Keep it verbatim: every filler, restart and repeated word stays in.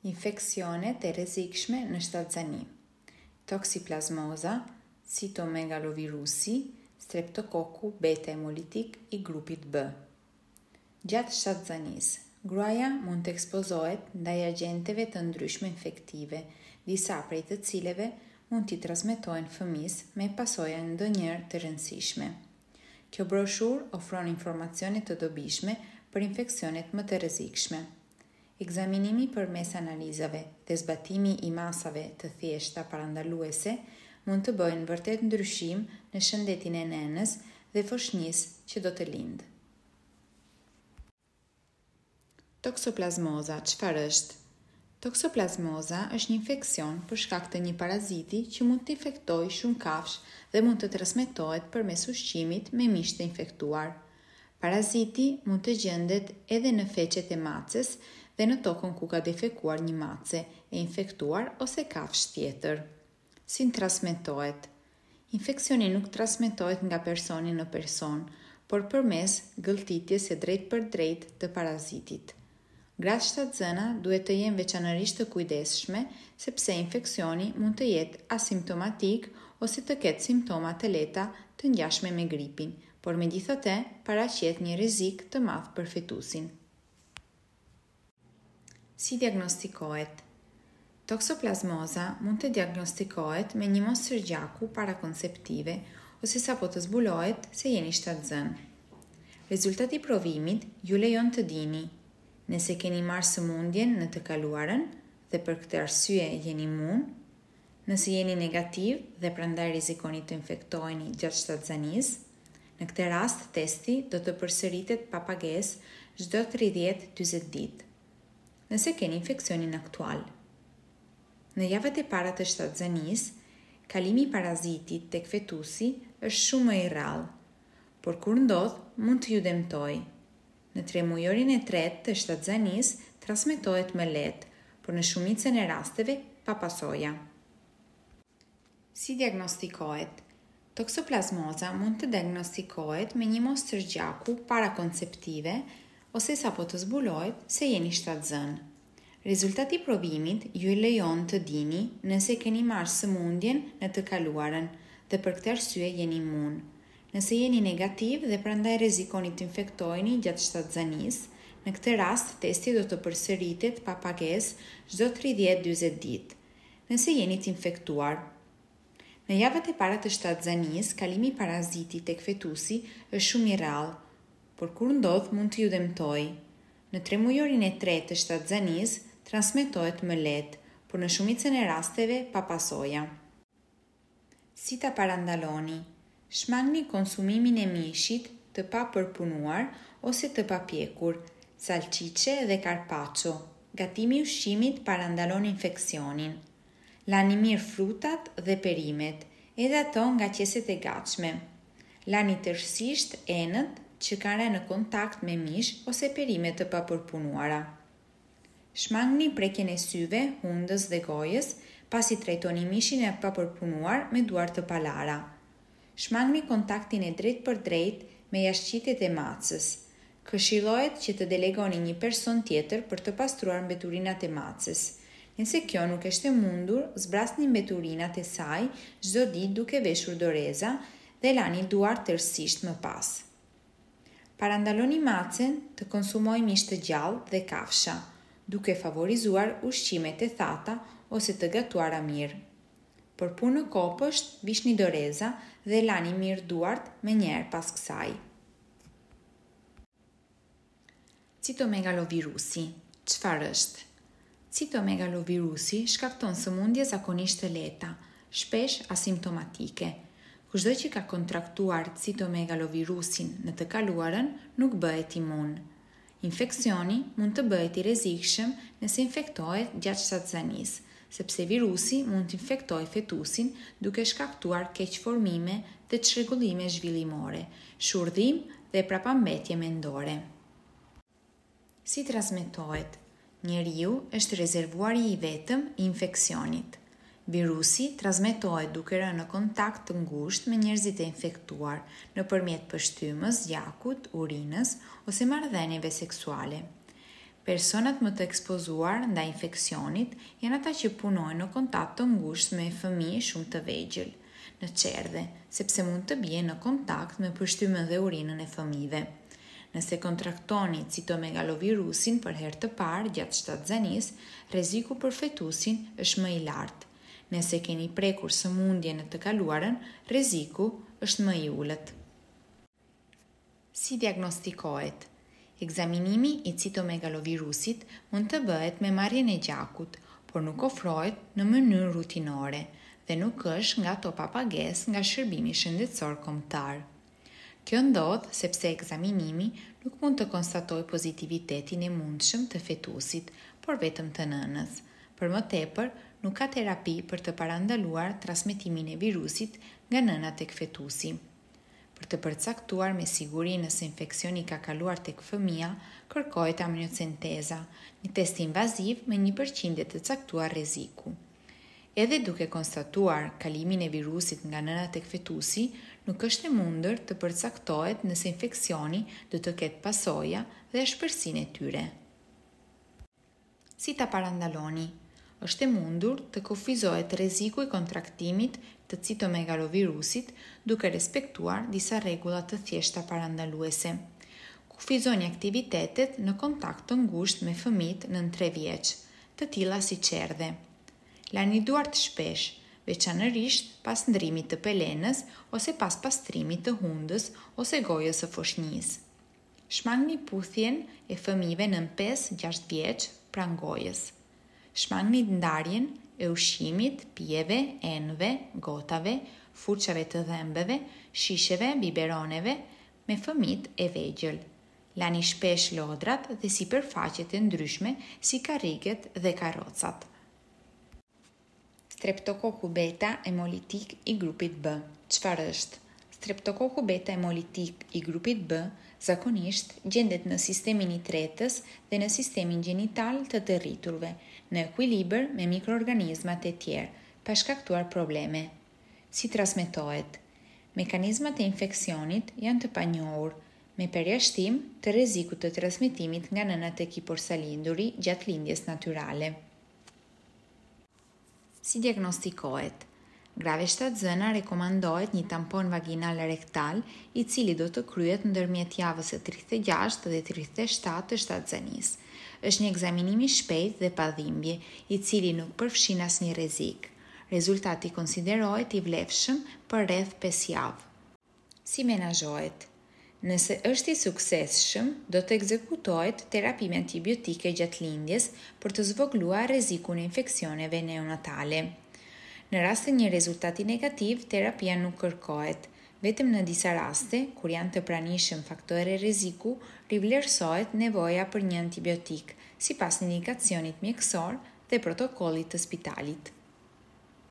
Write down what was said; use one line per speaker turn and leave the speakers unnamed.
Infeksionet e rrezikshme në shtatzani. Toksiplasmoza, citomegalovirusi, streptokoku beta hemolitik i grupit B. Gjatë shtatzanis, gruaja mund të ekspozohet ndaj agjenteve të ndryshme infektive, disa prej të cileve mund t'i transmetojnë fëmisë me pasoja ndonjëherë të rëndësishme. Kjo broshur ofron informacione të dobishme për infeksionet më të rrezikshme. Ekzaminimi përmes analizave dhe zbatimi i masave të thjeshta parandaluese mund të bëjnë vërtet ndryshim në shëndetin e nënës dhe foshnjisë që do të lindë. Toksoplasmoza, çfarë është? Toksoplasmoza është një infeksion për shkak të një paraziti që mund të infektojë shumë kafshë dhe mund të transmetohet përmes ushqimit me mish të infektuar. Paraziti mund të gjendet edhe në feqet e macës dhe në tokën ku ka defekuar një mace e infektuar ose kafshë tjetër. Si transmetohet? Infeksioni nuk transmetohet nga personi në person, por përmes gëlltitjes së drejt për drejt të parazitit. Gratë shtatzëna duhet të jenë veçanërisht të kujdesshme, sepse infeksioni mund të jetë asimptomatik ose të ketë simptoma të lehta të ngjashme me gripin, por megjithatë paraqet një rrezik të madh për fetusin. Si diagnostikohet? Toksoplasmoza mund të diagnostikohet me një mosër gjaku parakonceptive ose sapo të zbulohet se jeni shtatzën. Rezultati i provimit ju lejon të dini nëse keni marrë sëmundjen në të kaluarën dhe për këtë arsye jeni imun, nëse jeni negativ dhe prandaj rrezikoni të infektoheni gjatë shtatzanisë. Në këtë rast testi do të përsëritet pa pagesë çdo tridhjetë deri njëzet ditë. Nëse keni infeksionin aktual. Në javët e para të shtatzanisë, kalimi i parazitit tek fetusi është shumë më i rrallë, por kur ndodh, mund të ju dëmtojë. Në tremujorin e tretë të shtatzanisë transmetohet më lehtë, por në shumicën e rasteve pa pasoja. Si diagnostikohet? Toksoplasmoza mund të diagnostikohet me një mosër gjaku parakonceptive ose sapo të zbulohet se jeni shtatzën. Rezultati i provimit ju lejon të dini nëse keni marrë sëmundjen në të kaluarën dhe për këtë arsye jeni imun. Nëse jeni negativ dhe prandaj rrezikoni të infektoheni gjatë shtatzanisë, në këtë rast testi do të përsëritet pa pagesë çdo tridhjetë deri njëzet ditë. Nëse jeni të infektuar. Në javët e para të shtatzanisë, kalimi i parazitit tek fetusi është shumë i rrallë, por kur ndodh mund të ju dëmtojë. Në tremujorin e tretë të shtatzanisë transmetohet më lehtë, por në shumicën e rasteve pa pasoja. Si ta parandaloni? Shmangni konsumimin e mishit të pa përpunuar ose të pa pjekur, salcice dhe carpaccio. Gatimi i ushqimit parandalon infeksionin. Lani mirë frutat dhe perimet, edhe ato nga qeset e gatshme. Lani tërësisht enët që kanë në kontakt me mish ose perime të papërpunuara. Shmangni prekjen e syve, hundës dhe gojës, pasi trajtoni mishin e papërpunuar me duar të palara. Shmangni kontaktin e drejt për drejt me jashqitjet e macës. Këshillohet që të delegoni një person tjetër për të pastruar mbeturinat e macës. Nëse kjo nuk është e mundur, zbrasni mbeturinat e saj çdo ditë duke veshur doreza dhe lani duar tërësisht më pas. Parandaloni macën të konsumojë mish të gjallë dhe kafsha, duke favorizuar ushqimet e thata ose të gatuara mirë. Për punë në kopësht, vishni doreza dhe lani mirë duart me njerë pas kësaj. Citomegalovirusi, çfarë është? Citomegalovirusi shkakton sëmundje zakonisht të lehta, shpesh asimptomatike. Kushdo që ka kontraktuar citomegalovirusin në të kaluarën nuk bëhet imun. Infeksioni mund të bëhet i rrezikshëm nëse infektohet gjatë shtatzanisë, sepse virusi mund të infektojë fetusin duke shkaktuar keqformime dhe çrregullime zhvillimore, shurdhim dhe prapambetje mendore. Si transmetohet? Njeriu është rezervuari i vetëm i infeksionit. Virusi transmetohet duke rënë në kontakt të ngushtë me njerëzit e infektuar nëpërmjet pështymës, gjakut, urinës ose marrëdhënieve seksuale. Personat më të ekspozuar ndaj infeksionit janë ata që punojnë në kontakt të ngushtë me fëmijë shumë të vegjël, në qerdhe, sepse mund të bie në kontakt me përshtymen dhe urinën e fëmijëve. Nëse kontraktoni citomegalovirusin për herë të parë gjatë shtatzanisë, rreziku për fetusin është më i lartë. Nëse keni prekur sëmundje në të kaluarën, rreziku është më i ulët. Si diagnostikohet? Ekzaminimi i citomegalovirusit mund të bëhet me marrjen e gjakut, por nuk ofrohet në mënyrë rutinore dhe nuk është nga ato pa pagesë nga Shërbimi Shëndetësor Kombëtar. Kjo ndodh sepse ekzaminimi nuk mund të konstatojë pozitivitetin e mundshëm të fetusit, por vetëm të nënës. Për më tepër, nuk ka terapi për të parandaluar transmetimin e virusit nga nëna tek fetusi. Për të përcaktuar me siguri nëse infeksioni ka kaluar tek fëmia, kërkohet amniocenteza, një test invaziv me një përqindje të caktuar rreziku. Edhe duke konstatuar kalimin e virusit nga nëna tek fetusi, nuk është e mundër të përcaktohet nëse infeksioni do të ketë pasoja dhe shpërsinë e tyre. Si ta parandaloni? Është e mundur të kufizohet rreziku i kontraktimit të citomegalovirusit duke respektuar disa rregulla të thjeshta parandaluese. Kufizoni aktivitetet në kontakt të ngushtë me fëmijët nën tre vjeç, të tilla si qerdhe. Lani duart shpesh, veçanërisht pas ndrimit të pelenës ose pas pastrimit të hundës ose gojës së foshnjisë. Shmangni puthjen e fëmijëve nën pesë gjashtë vjeç pranë gojës. Shmangni ndarjen e ushqimit, pijeve, enëve, gotave, furçave të dhëmbëve, shisheve, biberoneve me fëmijët e vegjël. Lani shpesh lodrat dhe sipërfaqet e ndryshme si karriget dhe karrocat. Streptokoku beta hemolitik i grupit B. Çfarë është? Streptokoku beta hemolitik i grupit B zakonisht gjendet në sistemin i tretës dhe në sistemin gjenital të të rriturve, në ekuilibër me mikroorganizmat e tjerë, pa shkaktuar probleme. Si transmetohet? Mekanizmat e infeksionit janë të panjohur, me përjashtim të rrezikut të transmetimit nga nëna tek i porsalinduri gjatë lindjes natyrale. Si diagnostikohet? Grave shtatzëna rekomandohet një tampon vaginal rektal i cili do të kryhet ndërmjet javës së tridhjetë e gjashtë dhe tridhjetë e shtatë të shtatzanisë. Është një ekzaminim i shpejtë dhe pa dhimbje, i cili nuk përfshin asnjë rrezik. Rezultati konsiderohet i vlefshëm për rreth pesë javë. Si menaxhohet? Nëse është i suksesshëm, do të ekzekutohet terapi me antibiotike gjatë lindjes për të zvogëluar rrezikun e infeksioneve neonatale. Në rast të një rezultati negativ, terapia nuk kërkohet. Vetëm në disa raste, kur janë të pranishëm faktorë rreziku, rivlerësohet nevoja për një antibiotik, sipas indikacionit mjekësor dhe protokollit të spitalit.